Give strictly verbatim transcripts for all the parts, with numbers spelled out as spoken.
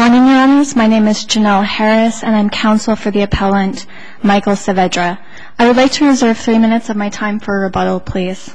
morning, Your Honors. My name is Janelle Harris, and I'm counsel for the appellant Michael Saavedra. I would like to reserve three minutes of my time for rebuttal, please.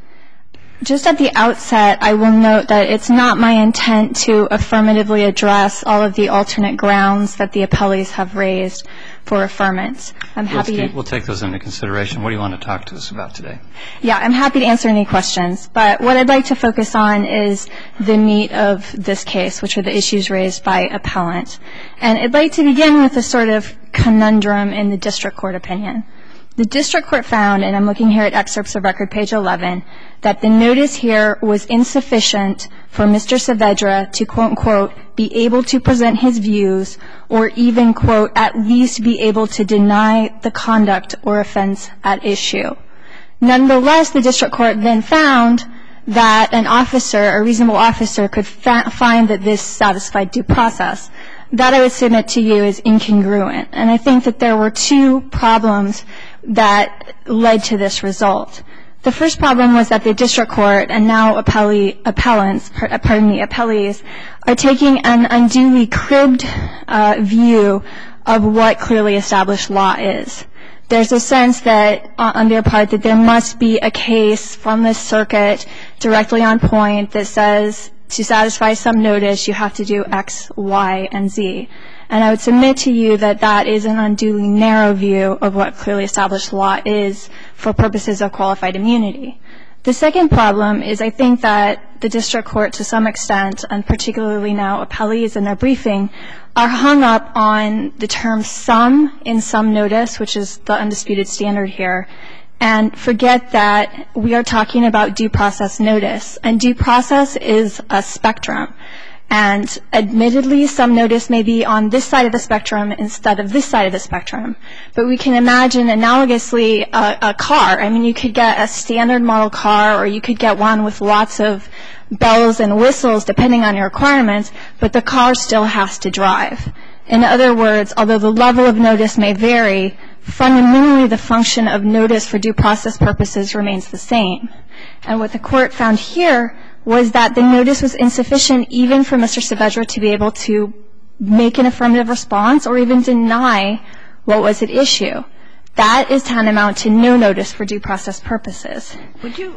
Just at the outset, I will note that it's not my intent to affirmatively address all of the alternate grounds that the appellees have raised for affirmance. I'm happy we'll, to... We'll take those into consideration. What do you want to talk to us about today? Yeah, I'm happy to answer any questions. But what I'd like to focus on is the meat of this case, which are the issues raised by appellant. And I'd like to begin with a sort of conundrum in the district court opinion. The district court found, and I'm looking here at excerpts of record page eleven, that the notice here was insufficient for Mister Saavedra to, quote, unquote, be able to present his views or even, quote, at least be able to deny the conduct or offense at issue. Nonetheless, the district court then found that an officer, a reasonable officer, could fa- find that this satisfied due process. That I would submit to you is incongruent. And I think that there were two problems that led to this result. The first problem was that the district court and now appellee, appellants, pardon me, appellees, are taking an unduly cribbed uh, view of what clearly established law is. There's a sense that, uh, on their part, that there must be a case from this circuit directly on point that says to satisfy some notice, you have to do X, Y, and Z. And I would submit to you that that is an unduly narrow view of what clearly established law is for purposes of qualified immunity. The second problem is I think that the district court, to some extent, and particularly now appellees in their briefing, are hung up on the term some in some notice, which is the undisputed standard here, and forget that we are talking about due process notice. And due process is a spectrum. And admittedly, some notice may be on this side of the spectrum instead of this side of the spectrum. But we can imagine analogously a, a car. I mean, you could get a standard model car, or you could get one with lots of bells and whistles, depending on your requirements, but the car still has to drive. In other words, although the level of notice may vary, fundamentally the function of notice for due process purposes remains the same. And what the court found here was that the notice was insufficient even for Mister Saavedra to be able to make an affirmative response or even deny what was at issue. That is tantamount to no notice for due process purposes. Would you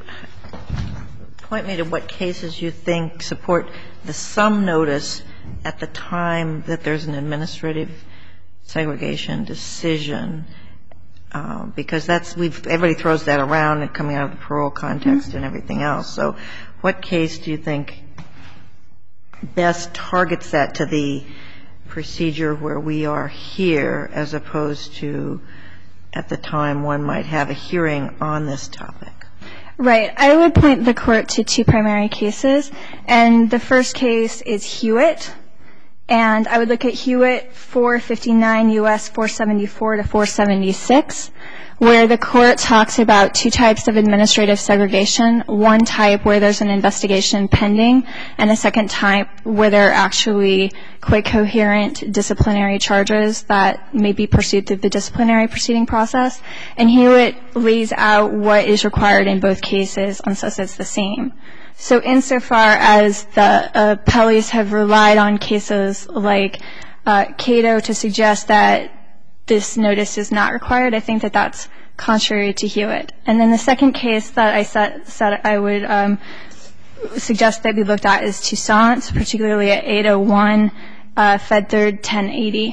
point me to what cases you think support the some notice at the time that there's an administrative segregation decision? Uh, because that's we've everybody throws that around and coming out of the parole context mm-hmm. and everything else. So what case do you think best targets that to the procedure where we are here as opposed to at the time one might have a hearing on this topic? Right. I would point the court to two primary cases. And the first case is Hewitt. And I would look at Hewitt four fifty-nine U S four seventy-four to four seventy-six, where the court talks about two types of administrative segregation, one type where there's an investigation pending, and a second type where there are actually quite coherent disciplinary charges that may be pursued through the disciplinary proceeding process. And Hewitt lays out what is required in both cases and says it's the same. So insofar as the appellees have relied on cases like uh, Cato to suggest that this notice is not required, I think that that's contrary to Hewitt. And then the second case that I said, said I would um, suggest that we looked at is Toussaint, particularly at eight oh one uh, Fed Third ten eighty.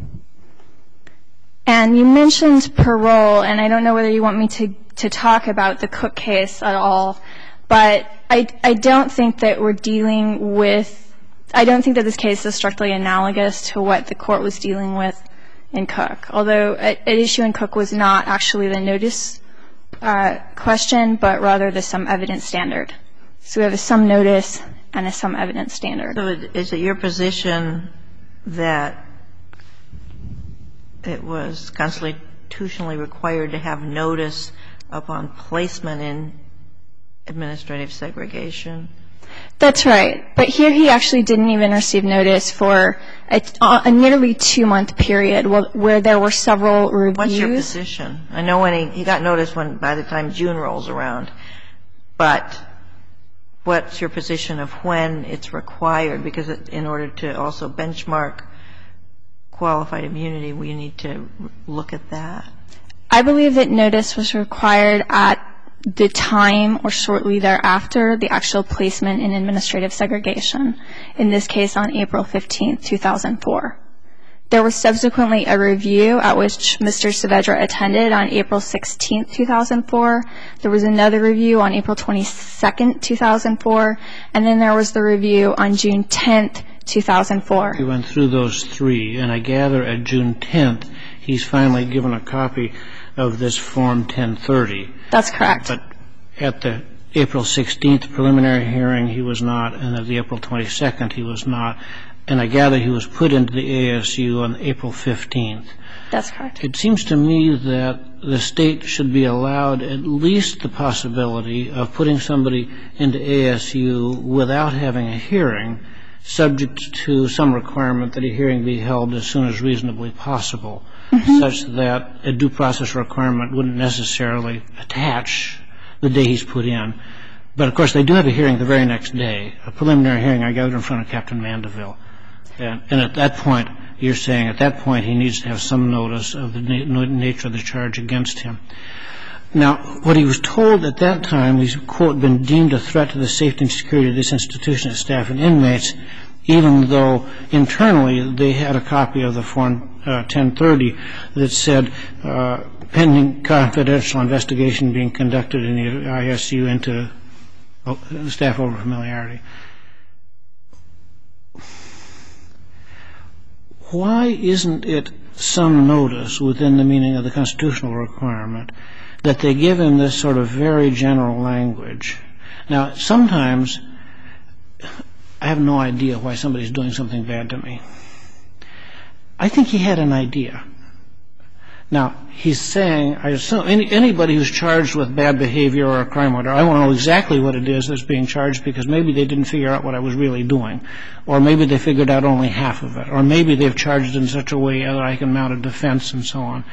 And you mentioned parole, and I don't know whether you want me to, to talk about the Cook case at all, but I, I don't think that we're dealing with, I don't think that this case is strictly analogous to what the court was dealing with in Cook, although at, at issue in Cook was not actually the notice uh, question, but rather the some evidence standard. So we have a some notice and a some evidence standard. So is it your position that it was constitutionally required to have notice upon placement in administrative segregation? That's right. But here he actually didn't even receive notice for a, a nearly two-month period where there were several reviews. What's your position? I know when he, he got notice when by the time June rolls around, but what's your position of when it's required? Because in order to also benchmark qualified immunity, we need to look at that. I believe that notice was required at the time or shortly thereafter the actual placement in administrative segregation, in this case on April fifteenth, two thousand four. There was subsequently a review at which Mister Saavedra attended on April sixteenth, two thousand four. There was another review on April twenty-second, two thousand four. And then there was the review on June tenth, two thousand four. We went through those three, and I gather at June tenth, he's finally given a copy of this Form ten thirty. That's correct. But at the April sixteenth preliminary hearing, he was not, and at the April twenty-second, he was not. And I gather he was put into the A S U on April fifteenth. That's correct. It seems to me that the state should be allowed at least the possibility of putting somebody into A S U without having a hearing, subject to some requirement that a hearing be held as soon as reasonably possible, mm-hmm. such that a due process requirement wouldn't necessarily attach the day he's put in. But, of course, they do have a hearing the very next day, a preliminary hearing I gathered in front of Captain Mandeville. And, and at that point, you're saying at that point he needs to have some notice of the na- nature of the charge against him. Now, what he was told at that time, he's, quote, been deemed a threat to the safety and security of this institution, its staff and inmates, even though internally they had a copy of the Form uh, ten thirty that said, uh, pending confidential investigation being conducted in the I S U into staff over familiarity. Why isn't it some notice within the meaning of the constitutional requirement that they give him this sort of very general language? Now, sometimes I have no idea why somebody's doing something bad to me. I think he had an idea. Now, he's saying, I assume any, anybody who's charged with bad behavior or a crime order, I want to know exactly what it is that's being charged, because maybe they didn't figure out what I was really doing, or maybe they figured out only half of it, or maybe they've charged in such a way that I can mount a defense and so on.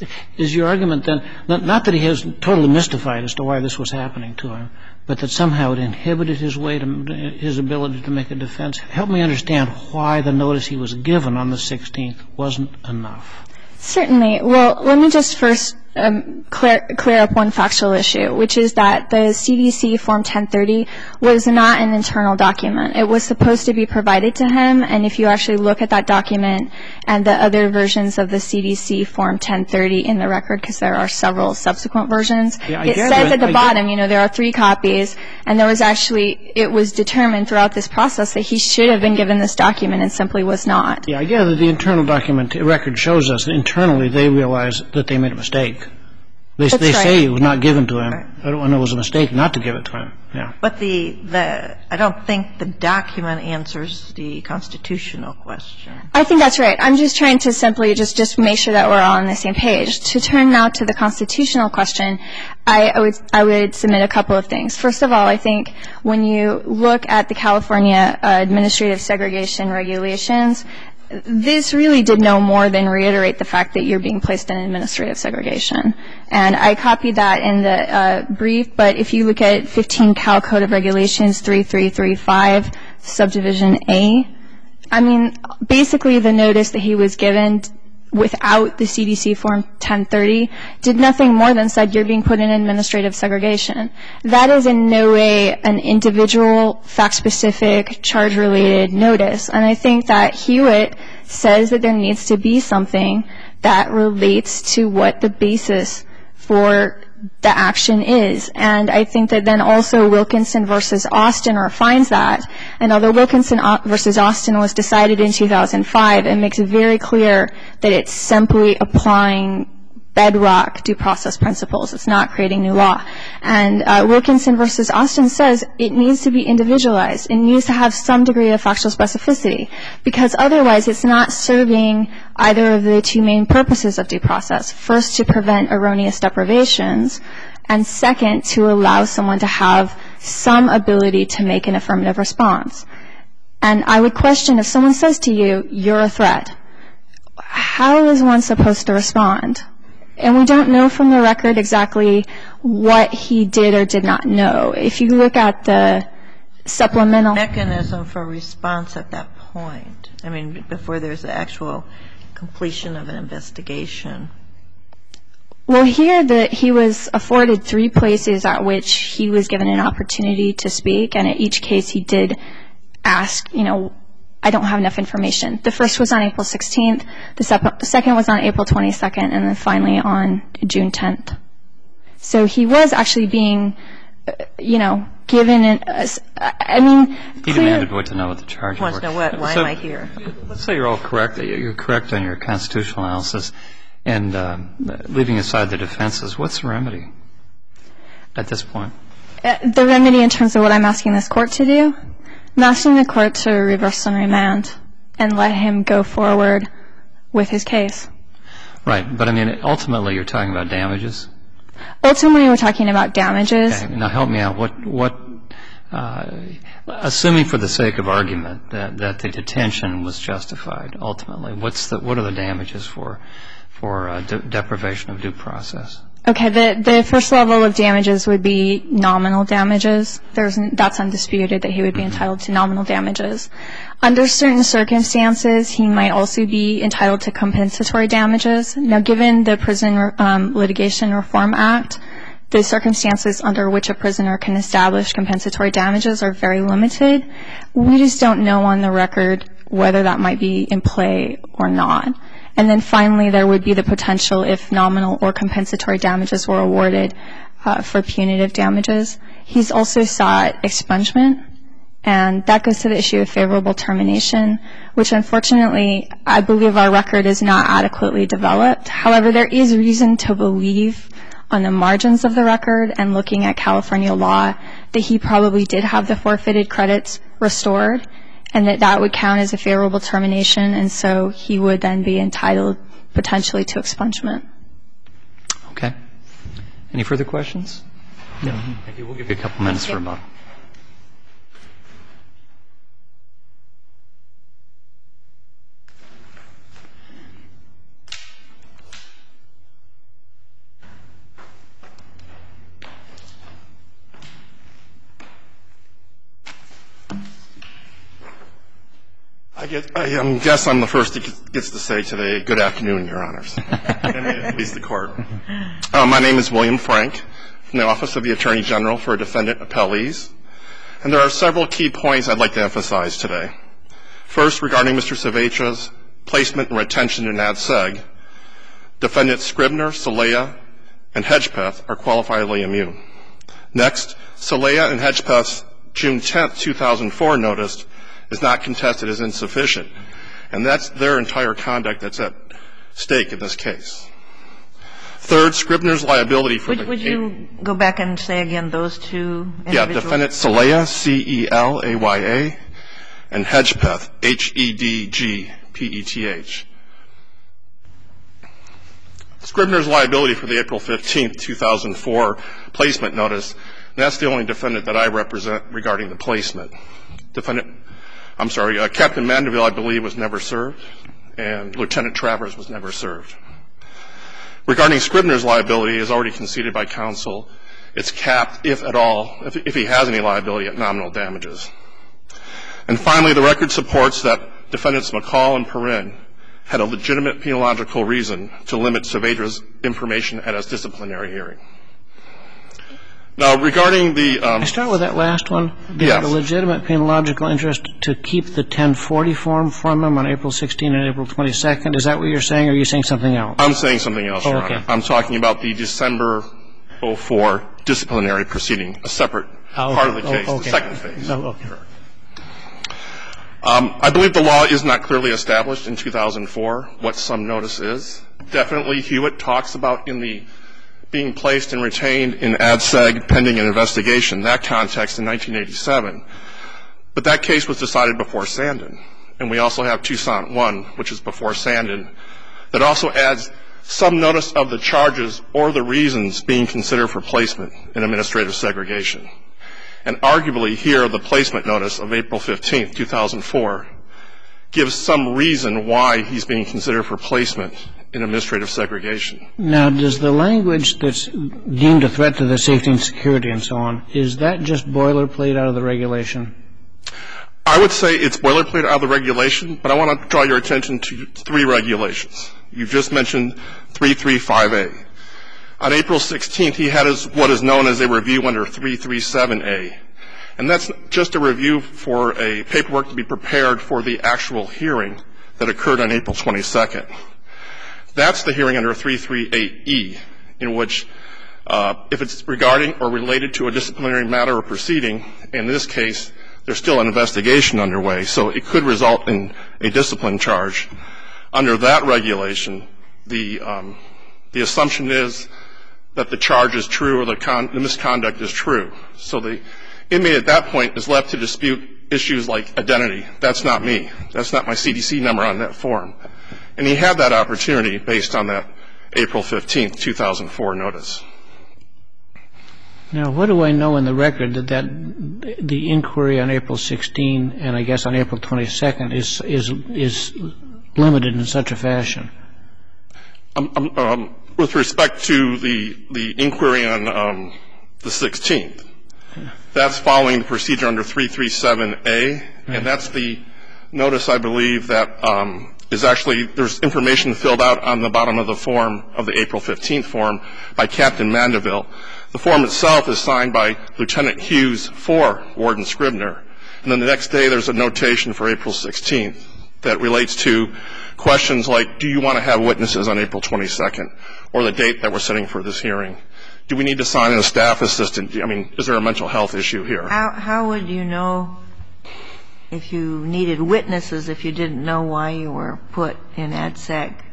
Is your argument then, not, not that he is totally mystified as to why this was happening to him, but that somehow it inhibited his way to, his ability to make a defense? Help me understand why the notice he was given on the sixteenth wasn't enough. Certainly. Well, let me just first um, clear, clear up one factual issue, which is that the C D C Form ten thirty was not an internal document. It was supposed to be provided to him, and if you actually look at that document and the other versions of the C D C Form ten thirty in the record, because there are several subsequent versions, yeah, it says at the I bottom, get... you know, there are three copies, and there was actually, it was determined throughout this process that he should have been given this document and simply was not. Yeah, I gather the internal document record shows us that internally they realized that they made a mistake. They, they right. say it was not given to him. Right. I don't know, it was a mistake not to give it to him. Yeah. But the, the, I don't think the document answers the constitutional question. I think that's right. I'm just trying to simply just, just make sure that we're all on the same page. To turn now to the constitutional question, I, I would, I would submit a couple of things. First of all, I think when you look at the California uh, administrative segregation regulations, this really did no more than reiterate the fact that you're being placed in administrative segregation. And I copied that in the uh, brief, but if you look at fifteen Cal Code of Regulations three three three five, subdivision A, I mean, basically the notice that he was given without the C D C Form ten thirty did nothing more than said you're being put in administrative segregation. That is in no way an individual, fact-specific, charge-related notice. And I think that Hewitt says that there needs to be something that relates to what the basis for the action is. And I think that then also Wilkinson versus Austin refines that. And although Wilkinson versus Austin was decided in two thousand five, it makes it very clear that it's simply applying bedrock due process principles. It's not creating new law. And uh, Wilkinson versus Austin says it needs to be individualized. It needs to have some degree of factual specificity, because otherwise it's not serving either of the two main purposes of due process. First, to prevent erroneous deprivations, and second, to allow someone to have some ability to make an affirmative response. And I would question, if someone says to you, you're a threat, how is one supposed to respond? And we don't know from the record exactly what he did or did not know. If you look at the supplemental mechanism for response at that point? I mean, before there's the actual completion of an investigation. Well, here that he was afforded three places at which he was given an opportunity to speak, and at each case he did ask, you know, I don't have enough information. The first was on April sixteenth, the sep- second was on April twenty-second, and then finally on June tenth. So he was actually being, uh, you know, given an, uh, I mean, he demanded what to know what the charges wants were. to know what, why so, am I here? Let's say you're all correct. You're correct on your constitutional analysis. And uh, leaving aside the defenses, what's the remedy at this point? Uh, the remedy in terms of what I'm asking this court to do? I'm asking the court to reverse and remand and let him go forward with his case. Right. But, I mean, ultimately you're talking about damages? Ultimately we're talking about damages. Okay. Now help me out. What, what, uh, assuming for the sake of argument that, that the detention was justified ultimately, what's the, what are the damages for? for uh, de- deprivation of due process? Okay, the the first level of damages would be nominal damages. There's that's undisputed that he would be mm-hmm. entitled to nominal damages. Under certain circumstances, he might also be entitled to compensatory damages. Now, given the Prison um, Litigation Reform Act, the circumstances under which a prisoner can establish compensatory damages are very limited. We just don't know on the record whether that might be in play or not. And then finally, there would be the potential, if nominal or compensatory damages were awarded, uh, for punitive damages. He's also sought expungement, and that goes to the issue of favorable termination, which unfortunately I believe our record is not adequately developed. However, there is reason to believe on the margins of the record and looking at California law that he probably did have the forfeited credits restored, and that that would count as a favorable termination, and so he would then be entitled potentially to expungement. Okay. Any further questions? No. Thank you. We'll give you a couple minutes for a moment. I guess, I um, guess I'm the first that gets to say today, good afternoon, Your Honors. And may it please the Court. Uh, my name is William Frank from the Office of the Attorney General for Defendant Appellees. And there are several key points I'd like to emphasize today. First, regarding Mister Cevetra's placement and retention in A D S E G, Defendants Scribner, Celaya, and Hedgepeth are qualifiedly immune. Next, Celaya and Hedgepeth's June tenth, two thousand four notice is not contested as insufficient, and that's their entire conduct that's at stake in this case. Third, Scribner's liability for would, the... Would you go back and say again those two individuals? Yeah, Defendant Celaya, C E L A Y A, and Hedgepeth, H E D G P E T H. Scribner's liability for the April fifteenth, two thousand four placement notice, that's the only defendant that I represent regarding the placement. Defendant... I'm sorry, uh, Captain Mandeville, I believe, was never served, and Lieutenant Travers was never served. Regarding Scribner's liability, as already conceded by counsel, it's capped, if at all, if, if he has any liability, at nominal damages. And finally, the record supports that Defendants McCall and Perrin had a legitimate penological reason to limit Cevetra's information at his disciplinary hearing. Now, regarding the... Um, I start with that last one. They yes. had a legitimate penological interest to keep the ten forty form from him on April sixteenth and April twenty-second. Is that what you're saying, or are you saying something else? I'm saying something else, oh, Your okay. Honor. I'm talking about the December oh four disciplinary proceeding, a separate oh, okay. part of the case, oh, okay. the second phase. Oh, okay. Um, I believe the law is not clearly established in two thousand four what some notice is. Definitely Hewitt talks about in the being placed and retained in A D S E G pending an investigation, that context in nineteen eighty-seven. But that case was decided before Sandin. And we also have Toussaint one, which is before Sandin, that also adds some notice of the charges or the reasons being considered for placement in administrative segregation. And arguably here, the placement notice of April fifteenth, two thousand four, gives some reason why he's being considered for placement in administrative segregation. Now, does the language that's deemed a threat to the safety and security and so on, is that just boilerplate out of the regulation? I would say it's boilerplate out of the regulation, but I want to draw your attention to three regulations. You just mentioned three thirty-five A. On April sixteenth, he had his, what is known as a review under three thirty-seven A. And that's just a review for a paperwork to be prepared for the actual hearing that occurred on April twenty-second. That's the hearing under three thirty-eight E, in which uh, if it's regarding or related to a disciplinary matter or proceeding, in this case, there's still an investigation underway, so it could result in a discipline charge. Under that regulation, the um, the assumption is that the charge is true or the, con- the misconduct is true. So the inmate at that point is left to dispute issues like identity. That's not me. That's not my C D C number on that form. And he had that opportunity based on that April fifteenth, two thousand four notice. Now, what do I know in the record that, that the inquiry on April sixteenth and I guess on April twenty-second is is is limited in such a fashion? Um, um, um, with respect to the the inquiry on um, the sixteenth, that's following the procedure under three thirty-seven A, right. And that's the notice, I believe, that um, is actually, there's information filled out on the bottom of the form, of the April fifteenth form, by Captain Mandeville. The form itself is signed by Lieutenant Hughes for Warden Scribner. And then the next day there's a notation for April sixteenth that relates to questions like, do you want to have witnesses on April twenty-second, or the date that we're setting for this hearing? Do we need to sign in a staff assistant? I mean, is there a mental health issue here? How, how would you know if you needed witnesses if you didn't know why you were put in A D S E G?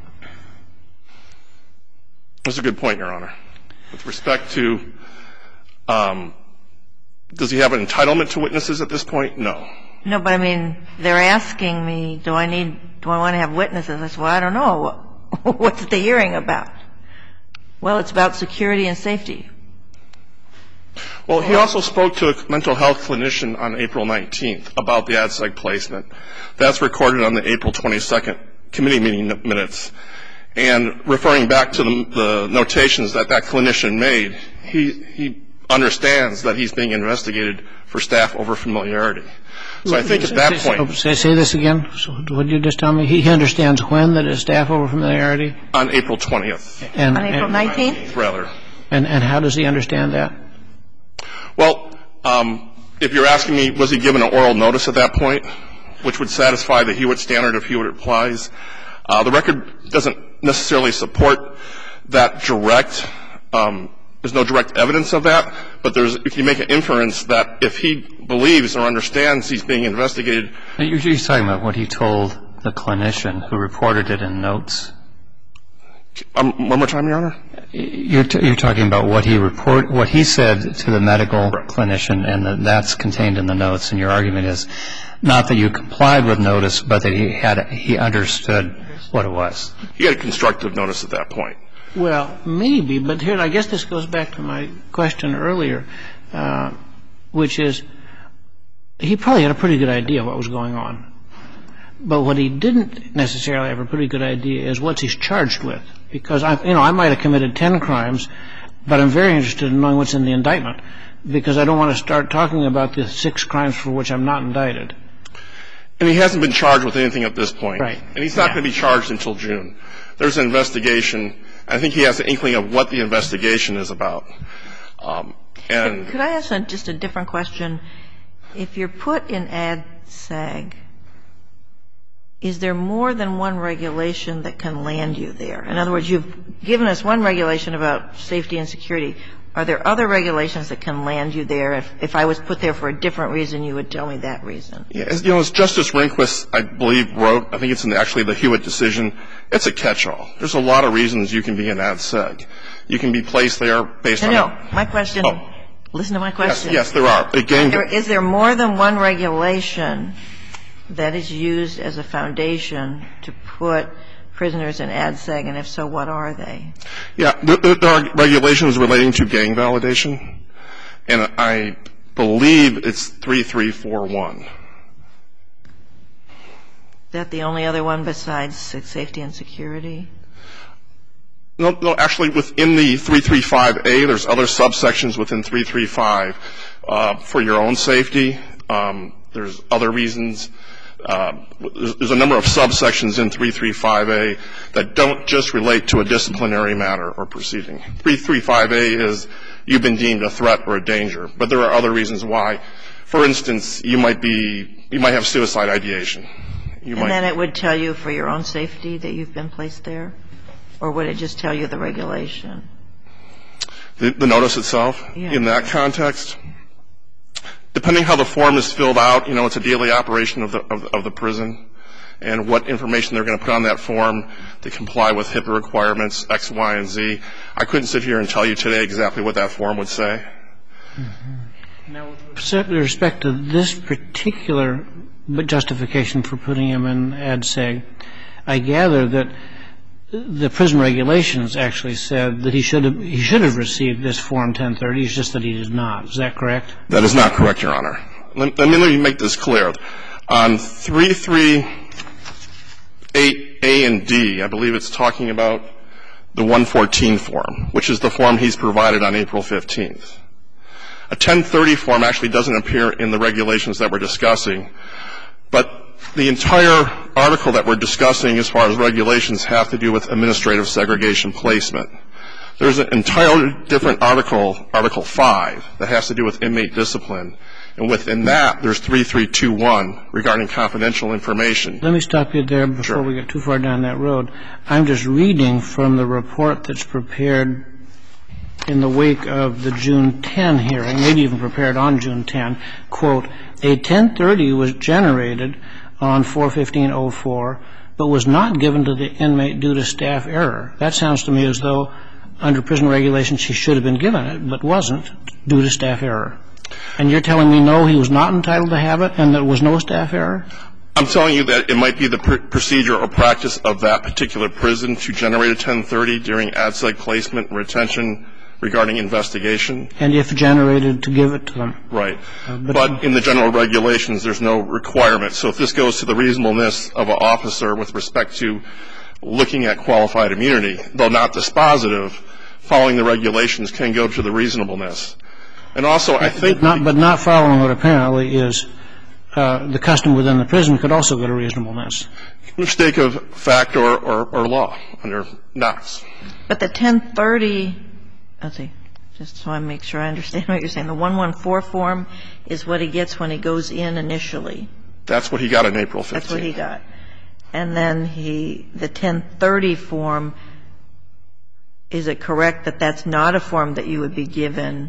That's a good point, Your Honor. With respect to, um, does he have an entitlement to witnesses at this point? No. No, but I mean, they're asking me, do I need, do I want to have witnesses? I said, well, I don't know. What's the hearing about? Well, it's about security and safety. Well, he also spoke to a mental health clinician on April nineteenth about the A D S E G placement. That's recorded on the April twenty-second committee meeting minutes. And referring back to the, the notations that that clinician made, he, he understands that he's being investigated for staff overfamiliarity. So I think at that point... Say, say this again. So what did you just tell me? He, he understands when that is staff overfamiliarity? On April twentieth. And, on April nineteenth? Rather. And, and how does he understand that? Well, um, if you're asking me, was he given an oral notice at that point, which would satisfy the Hewitt standard if Hewitt applies? Uh, the record doesn't necessarily support that direct. Um, there's no direct evidence of that, but there's, if you make an inference that if he believes or understands he's being investigated. You're, you're talking about what he told the clinician who reported it in notes. Um, one more time, Your Honor. You're, t- you're talking about what he report, what he said to the medical Correct. clinician, and that that's contained in the notes. And your argument is not that you complied with notice, but that he had he understood what it was. He had a constructive notice at that point. Well, maybe, but here I guess this goes back to my question earlier, uh, which is he probably had a pretty good idea what was going on. But what he didn't necessarily have a pretty good idea is what he's charged with. Because, I, you know, I might have committed ten crimes, but I'm very interested in knowing what's in the indictment because I don't want to start talking about the six crimes for which I'm not indicted. And he hasn't been charged with anything at this point. Right. And he's not yeah. going to be charged until June. There's an investigation. I think he has an inkling of what the investigation is about. Um, and could I ask a, just a different question? If you're put in A D S E G, is there more than one regulation that can land you there? In other words, you've given us one regulation about safety and security. Are there other regulations that can land you there? If, if I was put there for a different reason, you would tell me that reason. Yeah, as, you know, as Justice Rehnquist, I believe, wrote, I think it's in the, actually the Hewitt decision, it's a catch-all. There's a lot of reasons you can be in A D S E G. You can be placed there based no, on... No, no. My question... Oh. Listen to my question. Yes, yes, there are. Again, there, is there more than one regulation that is used as a foundation to put prisoners in A D S E G, and if so, what are they? Yeah, there, there are regulations relating to gang validation, and I believe it's three three four one. Is that the only other one besides safety and security? No, no, actually within the three thirty-five A, there's other subsections within three thirty-five uh, for your own safety. Um, there's other reasons. Uh, there's, there's a number of subsections in three thirty-five A that don't just relate to a disciplinary matter or proceeding. three thirty-five A is you've been deemed a threat or a danger, but there are other reasons why. For instance, you might be, you might have suicide ideation. You and might, then it would tell you for your own safety that you've been placed there? Or would it just tell you the regulation? The, the notice itself, yeah. In that context, depending how the form is filled out, you know, it's a daily operation of the, of, of the prison, and what information they're going to put on that form to comply with HIPAA requirements, X, Y, and Z. I couldn't sit here and tell you today exactly what that form would say. Mm-hmm. Now, with respect to this particular justification for putting him in ad seg, I gather that the prison regulations actually said that he should have he should have received this Form ten thirty. It's just that he did not. Is that correct? That is not correct, Your Honor. Let, let me let me make this clear. On three thirty-eight A and D, I believe it's talking about the one fourteen form, which is the form he's provided on April fifteenth. A ten thirty form actually doesn't appear in the regulations that we're discussing, but the entire article that we're discussing as far as regulations have to do with administrative segregation placement. There's an entirely different article, Article five, that has to do with inmate discipline. And within that, there's three three two one regarding confidential information. Let me stop you there before Sure. we get too far down that road. I'm just reading from the report that's prepared in the wake of the June tenth hearing, maybe even prepared on June tenth, quote, a ten thirty was generated on four fifteen oh four, but was not given to the inmate due to staff error. That sounds to me as though under prison regulations he should have been given it, but wasn't due to staff error. And you're telling me no, he was not entitled to have it and there was no staff error? I'm telling you that it might be the pr- procedure or practice of that particular prison to generate a ten thirty during ad seg placement and retention regarding investigation. And if generated, to give it to them. Right. Uh, but, but in the general regulations, there's no requirement. So if this goes to the reasonableness of an officer with respect to looking at qualified immunity, though not dispositive, following the regulations can go to the reasonableness. And also, I think... But not, but not following what apparently is uh, the custom within the prison could also go to reasonableness. Mistake of fact or, or, or law under Knox. But the ten thirty... Let's see, just so I make sure I understand what you're saying. The one fourteen form is what he gets when he goes in initially. That's what he got on April fifteenth. That's what he got. And then he, the ten thirty form, is it correct that that's not a form that you would be given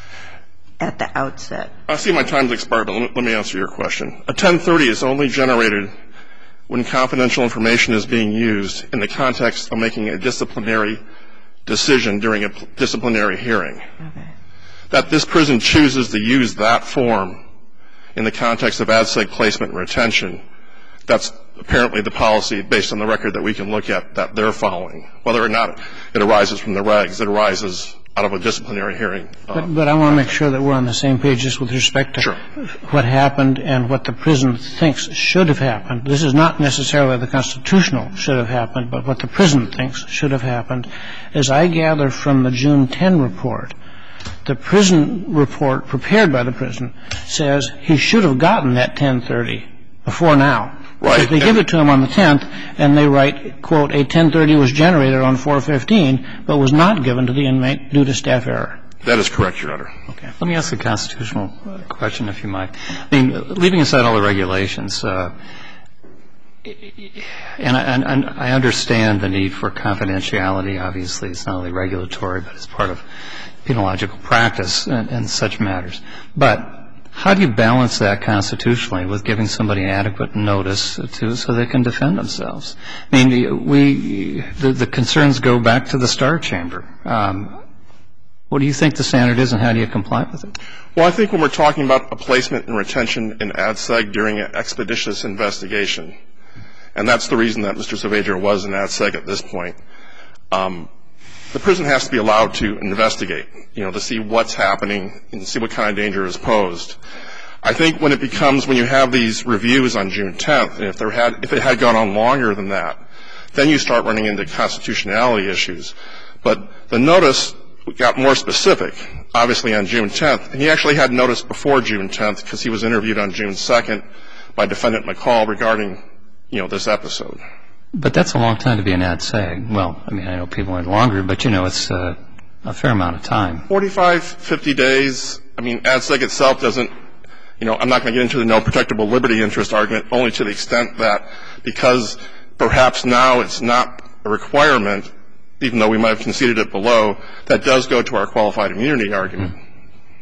at the outset? I see my time's expired, but let me, let me answer your question. A ten thirty is only generated when confidential information is being used in the context of making a disciplinary decision during a disciplinary hearing. Okay. That this prison chooses to use that form in the context of ad seg placement and retention, that's apparently the policy based on the record that we can look at that they're following. Whether or not it arises from the regs, it arises out of a disciplinary hearing. But, but I want to make sure that we're on the same page just with respect to Sure. what happened and what the prison thinks should have happened. This is not necessarily the constitutional should have happened, but what the prison thinks should have happened. As I gather from the June tenth report, the prison report prepared by the prison says he should have gotten that ten thirty before now. Right. If they give it to him on the tenth and they write, quote, a ten thirty was generated on four fifteen but was not given to the inmate due to staff error. That is correct, Your Honor. Okay. Let me ask a constitutional question, if you might. I mean, leaving aside all the regulations, uh, and, I, and I understand the need for confidentiality. Obviously, it's not only regulatory, but it's part of penological practice and, and such matters. But how do you balance that constitutionally with giving somebody adequate notice to so they can defend themselves? I mean, we the, the concerns go back to the Star Chamber. Um, what do you think the standard is, and how do you comply with it? Well, I think when we're talking about a placement and retention in ad seg during an expeditious investigation, and that's the reason that Mister Saavedra was in ad seg at this point, um, the prison has to be allowed to investigate, you know, to see what's happening and see what kind of danger is posed. I think when it becomes, when you have these reviews on June tenth, and if there had, if it had gone on longer than that, then you start running into constitutionality issues. But the notice got more specific, obviously on June tenth, and he actually had notice before June tenth because he was interviewed on June second by Defendant McCall regarding, you know, this episode. But that's a long time to be an ad seg. Well, I mean, I know people are longer, but, you know, it's uh, a fair amount of time. forty-five, fifty days. I mean, ad seg itself doesn't, you know, I'm not going to get into the no protectable liberty interest argument, only to the extent that because perhaps now it's not a requirement, even though we might have conceded it below, that does go to our qualified immunity argument. Mm-hmm.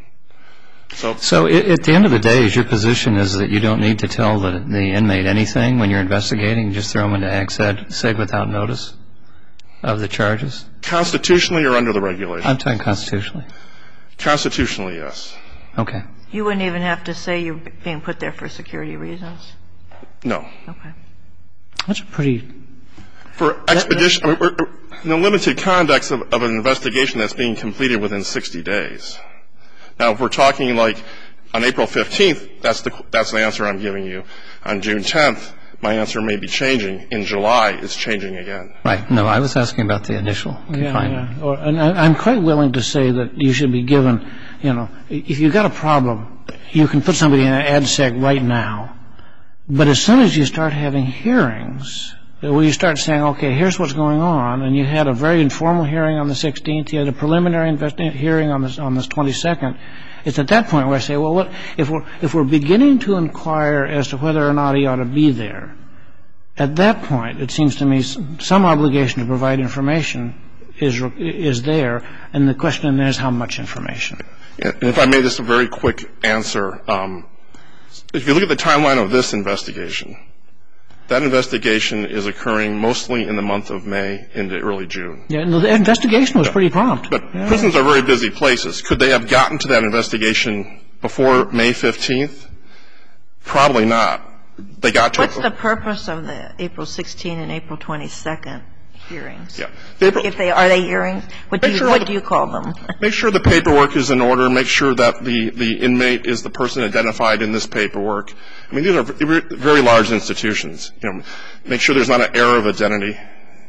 So, so at the end of the day, is your position is that you don't need to tell the, the inmate anything when you're investigating? Just throw them into ag seg without notice of the charges? Constitutionally or under the regulation? I'm talking constitutionally. Constitutionally, yes. Okay. You wouldn't even have to say you're being put there for security reasons? No. Okay. That's pretty... For expedition, I mean, we're, in the limited context of, of an investigation that's being completed within sixty days. Now, if we're talking like on April fifteenth, that's the that's the answer I'm giving you. On June tenth, my answer may be changing. In July, it's changing again. Right. No, I was asking about the initial confinement. Yeah, yeah. Or, and I, I'm quite willing to say that you should be given, you know, if you've got a problem, you can put somebody in an ad seg right now. But as soon as you start having hearings, where you start saying, okay, here's what's going on, and you had a very informal hearing on the sixteenth, you had a preliminary investi- hearing on the on the twenty-second, it's at that point where I say, well, what, if we're if we're beginning to inquire as to whether or not he ought to be there, at that point, it seems to me some obligation to provide information is is there, and the question then is how much information. Yeah, and if I may, just a very quick answer. Um, if you look at the timeline of this investigation, that investigation is occurring mostly in the month of May into early June. Yeah, no, the investigation was pretty prompt. But yeah. prisons are very busy places. Could they have gotten to that investigation before May fifteenth? Probably not. They got to What's it. the purpose of the April sixteenth and April twenty-second hearings? Yeah. April, if they are they hearings? What do you sure what the, do you call them? Make sure the paperwork is in order. Make sure that the, the inmate is the person identified in this paperwork. I mean, these are very large institutions. You know, make sure there's not an error of identity,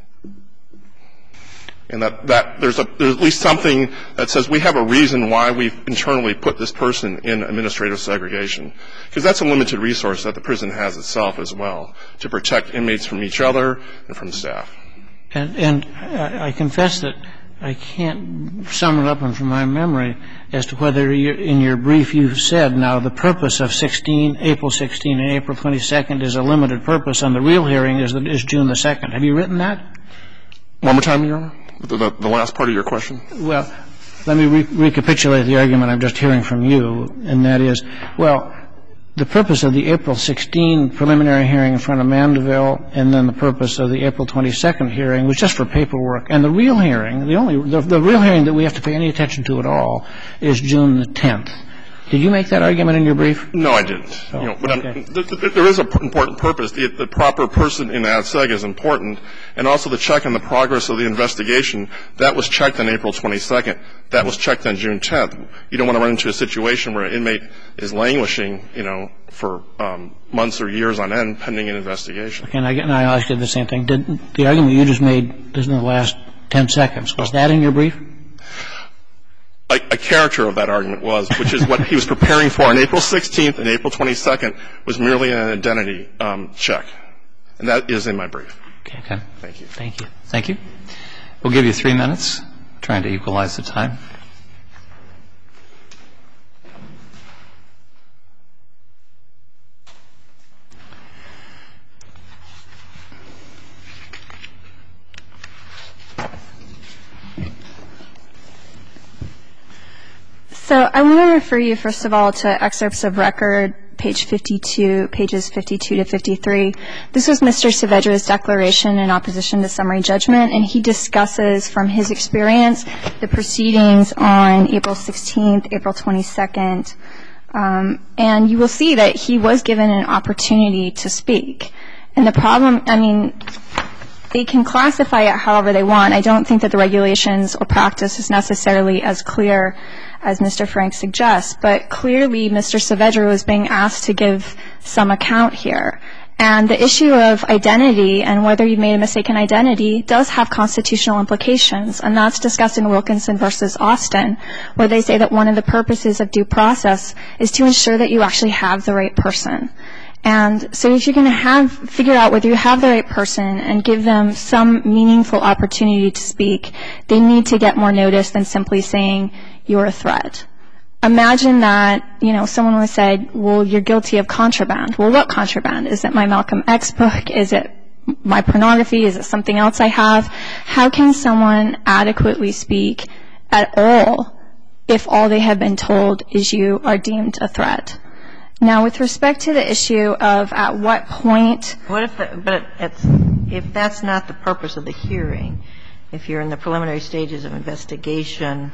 and that, that there's a there's at least something that says we have a reason why we've internally put this person in administrative segregation, because that's a limited resource that the prison has itself as well to protect inmates from each other and from staff. And, and I confess that I can't sum it up from my memory as to whether you, in your brief you've said now the purpose of sixteen, April sixteenth and April twenty-second is a limited purpose, and the real hearing is, is June the second. Have you written that? One more time, Your Honor? The, the, the last part of your question? Well, let me re- recapitulate the argument I'm just hearing from you, and that is, well, the purpose of the April sixteenth preliminary hearing in front of Mandeville and then the purpose of the April twenty-second hearing was just for paperwork. And the real hearing, the only, the, the real hearing that we have to pay any attention to at all is June the tenth. Did you make that argument in your brief? No, I didn't. Oh, you know, but okay. th- th- there is an important purpose. The, the proper person in ad seg is important, and also the check on the progress of the investigation. That was checked on April twenty-second. That was checked on June tenth. You don't want to run into a situation where an inmate is languishing, you know, for um, months or years on end pending an investigation. Okay, and I, and I asked you the same thing. Did the argument you just made in the last ten seconds, was that in your brief? A, a character of that argument was, which is what he was preparing for on April sixteenth and April twenty-second, was merely an identity um, check. And that is in my brief. Okay. okay. Thank you. Thank you. Thank you. We'll give you three minutes, trying to equalize the time. So I want to refer you, first of all, to excerpts of record, page fifty-two, pages fifty-two to fifty-three. This was Mister Saavedra's declaration in opposition to summary judgment, and he discusses from his experience the proceedings on April sixteenth, April twenty-second, um, and you will see that he was given an opportunity to speak. And the problem, I mean, they can classify it however they want. I don't think that the regulations or practice is necessarily as clear as Mister Frank suggests, but clearly Mister Saavedra was being asked to give some account here. And the issue of identity and whether you've made a mistaken identity does have constitutional implications, and that's discussed in Wilkinson versus Austin, where they say that one of the purposes of due process is to ensure that you actually have the right person. And so if you're going to have figure out whether you have the right person and give them some meaningful opportunity to speak, they need to get more notice than simply saying you're a threat. Imagine that, you know, someone was said, well, you're guilty of contraband. Well, what contraband? Is it my Malcolm X book? Is it my pornography? Is it something else I have? How can someone adequately speak at all if all they have been told is you are deemed a threat? Now, with respect to the issue of at what point... What if, the, but it's, if that's not the purpose of the hearing, if you're in the preliminary stages of investigation,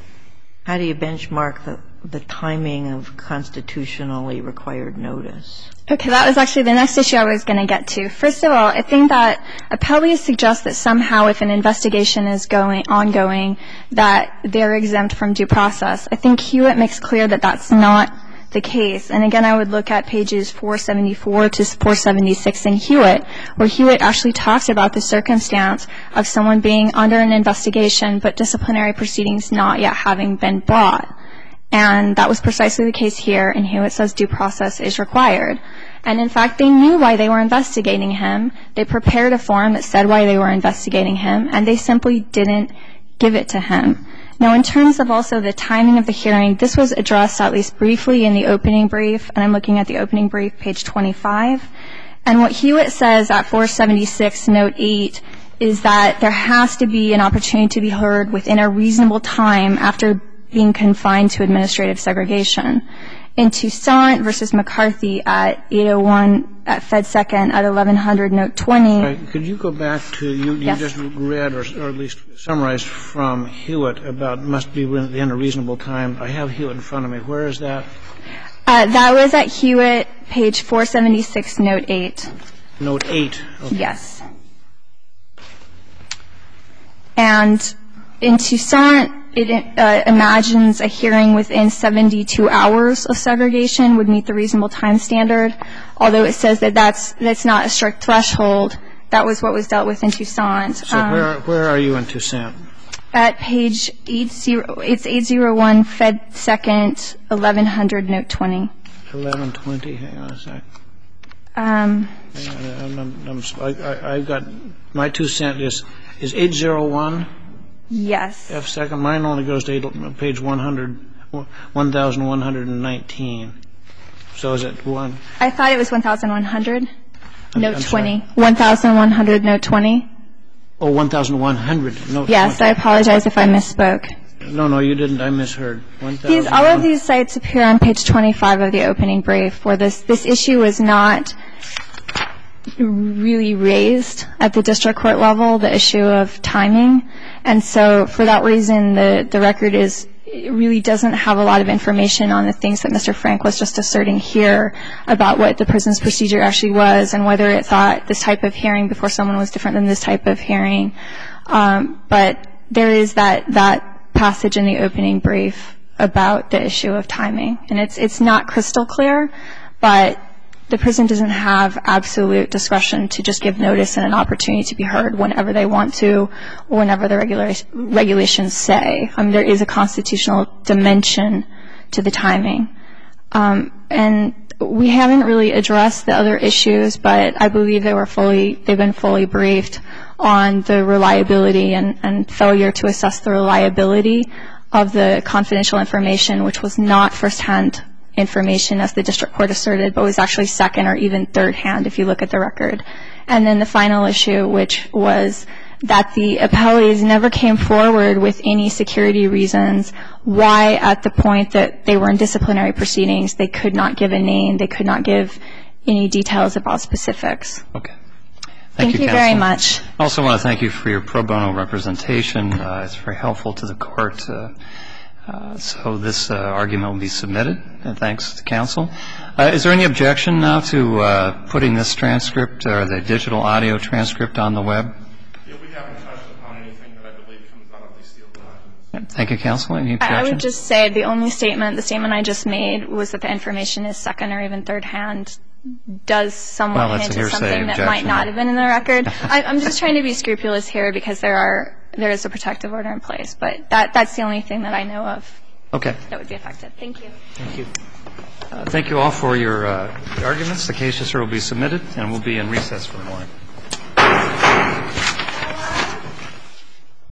how do you benchmark the, the timing of constitutionally required notice? Okay, that was actually the next issue I was going to get to. First of all, I think that appellees suggest that somehow if an investigation is going ongoing, that they're exempt from due process. I think Hewitt makes clear that that's not the case. And again, I would look at pages four seventy-four to four seventy-six in Hewitt, where Hewitt actually talks about the circumstance of someone being under an investigation but disciplinary proceedings not yet having been brought. And that was precisely the case here, and Hewitt says due process is required. And in fact, they knew why they were investigating him. They prepared a form that said why they were investigating him, and they simply didn't give it to him. Now, in terms of also the timing of the hearing, this was addressed at least briefly in the opening brief, and I'm looking at the opening brief, page twenty-five. And what Hewitt says at four seventy-six, note eight, is that there has to be an opportunity to be heard within a reasonable time after being confined to administrative segregation. In Toussaint versus McCarthy at eight oh one at Fed Second at eleven hundred, note twenty. Right. Could you go back to, you, you Yes. just read or, or at least summarized from Hewitt about must be within a reasonable time. I have Hewitt in front of me. Where is that? Uh, that was at Hewitt, page four seventy-six, note eight. Note eight. Okay. Yes. And in Toussaint, it uh, imagines a hearing within seventy-two hours of segregation would meet the reasonable time standard, although it says that that's, that's not a strict threshold. That was what was dealt with in Toussaint. So um, where, where are you in Toussaint? At page eight zero, it's eight oh one, Fed Second, eleven hundred, note twenty. eleven twenty, hang on a sec. Um, hang on, I'm, I'm, I, I've got, my Toussaint is, is eight oh one? Yes. F second. Mine only goes to eight, page one hundred, one thousand one hundred nineteen. So is it one? I thought it was one thousand one hundred. I'm, Note I'm twenty. one thousand one hundred, note twenty. Oh, one thousand one hundred. Note yes, twenty. I apologize if I misspoke. No, no, you didn't. I misheard. These, all of these sites appear on page twenty-five of the opening brief, where this, this issue was not really raised at the district court level, the issue of timing. And so for that reason, the, the record is, it really doesn't have a lot of information on the things that Mister Frank was just asserting here about what the prison's procedure actually was and whether it thought this type of hearing before someone was different than this type of hearing. Um, but there is that, that passage in the opening brief about the issue of timing. And it's, it's not crystal clear, but the prison doesn't have absolute discretion to just give notice and an opportunity to be heard whenever they want to or whenever the regula- regulations say. I mean, there is a constitutional dimension to the timing. Um, and we haven't really addressed the other issues, but I believe they were fully, they've been fully briefed on the reliability and, and failure to assess the reliability of the confidential information, which was not firsthand information, as the district court asserted, but was actually second or even third hand if you look at the record. And then the final issue, which was that the appellees never came forward with any security reasons why at the point that they were in disciplinary proceedings they could not give a name, they could not give any details about specifics. Okay. Thank, Thank you, you counsel. very much. I also want to thank you for your pro bono representation. Uh, it's very helpful to the court. Uh, Uh, so this uh, argument will be submitted, and thanks to counsel. Uh, is there any objection now to uh, putting this transcript or the digital audio transcript on the web? Yeah, we haven't touched upon anything that I believe comes out of these sealed documents. Thank you, counsel. Any objection? I would just say the only statement, the statement I just made was that the information is second or even third hand. does somewhat Well, that's hint a at hearsay something that might objection. not have been in the record. I, I'm just trying to be scrupulous here because there are there is a protective order in place, but that that's the only thing that I know of Okay. that would be affected. Thank you. Thank you. Uh, thank you all for your uh, arguments. The case just will be submitted, and we'll be in recess for the morning.